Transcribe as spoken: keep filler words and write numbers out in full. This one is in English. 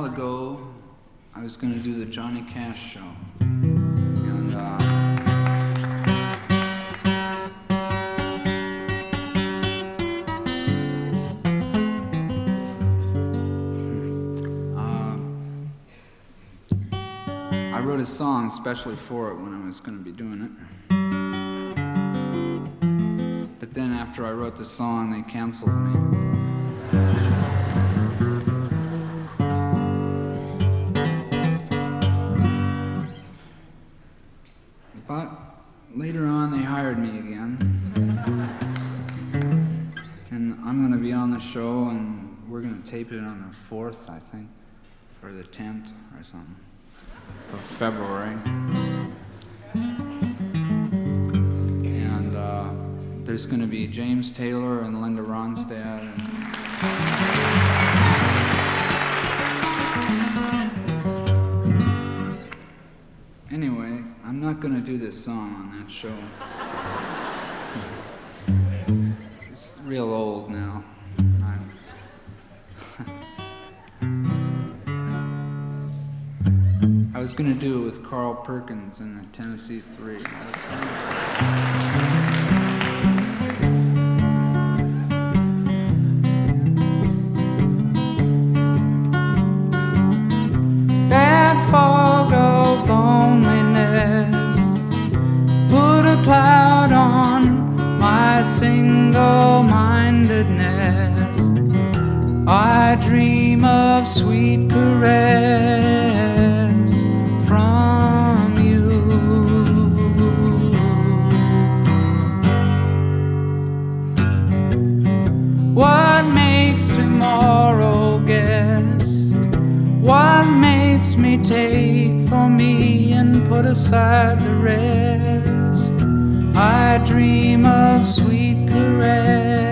while ago, I was going to do the Johnny Cash show. And, uh, uh, I wrote a song especially for it when I was going to be doing it. But then after I wrote the song, they canceled me. But later on, they hired me again. And I'm going to be on the show, and we're going to tape it on the fourth, I think, or the tenth or something, of February. And uh, there's going to be James Taylor and Linda Ronstadt. And anyway, I'm not going to do this song on that show. It's real old now. I'm I was going to do it with Carl Perkins in the Tennessee Three. Bad fog of loneliness put a cloud on my single-mindedness. I dream of sweet caress from you. What makes tomorrow guess? What makes me take for me and put aside the rest? I dream of sweet caress.